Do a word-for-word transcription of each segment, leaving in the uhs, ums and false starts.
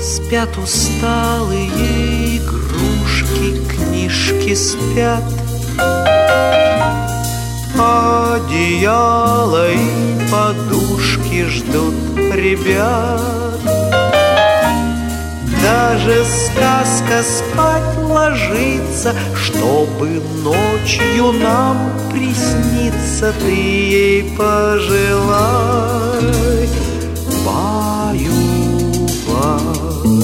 Спят усталые игрушки, книжки спят, одеяло и подушки ждут ребят. Даже сказка спать ложится, чтобы ночью нам присниться. Ты ей пожелай, баю-бай.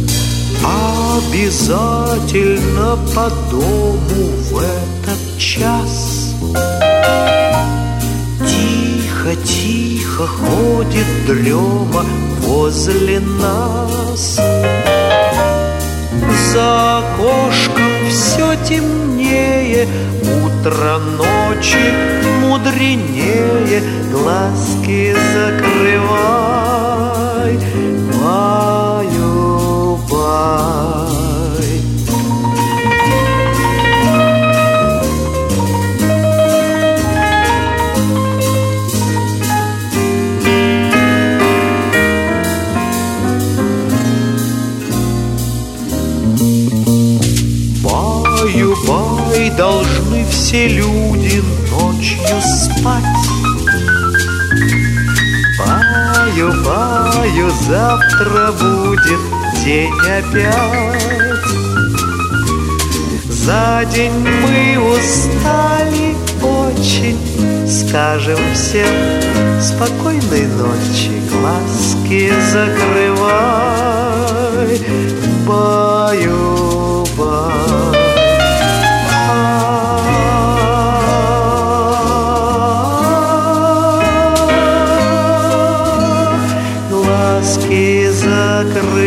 Обязательно по дому в этот час тихо-тихо ходит дрема возле нас. За окошком все темнее, утро ночи мудренее. Глазки закрывай, баю-бай. Баю-бай, должны все люди ночью спать. Баю-баю, завтра будет день опять. За день мы устали очень, скажем всем спокойной ночи. Глазки закрывай, баю-бай. Глазки закрывай.